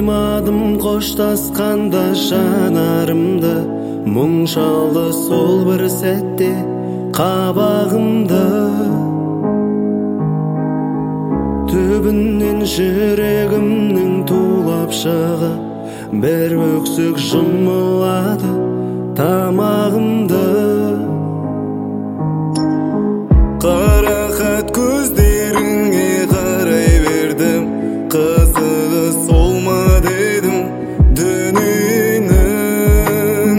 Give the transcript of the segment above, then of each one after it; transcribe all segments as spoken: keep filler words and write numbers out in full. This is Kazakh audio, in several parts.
Тоймадым қоштасқанда жанарымды, мұң шалды сол бір сәтте қабағымды. Түбінен жүрегімнің тулап шыға, бір өксік жұмылады тамағымды. Қарақат көздеріңе қарай бердім, қызығы сол ма дедім дүниенің.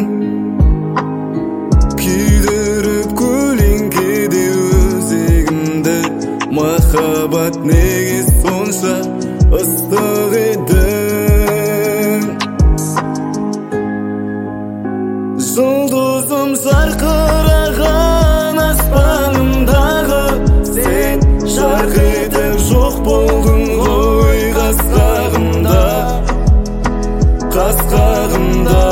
Күйдіріп көлеңкеде өзегімді, махаббат неге сонша ыстық еді. Жұлдызым жарқыраған аспанымдағы, сен жарқ етіп жоқ болдың ғой қас-қағымда, қас-қағымда.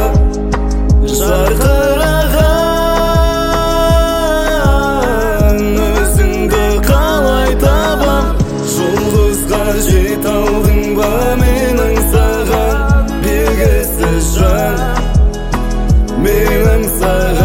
Жарқыраған өзіңді қалай табам, жұлдызға жете алдың ба менің саған белгісіз жан, менің саған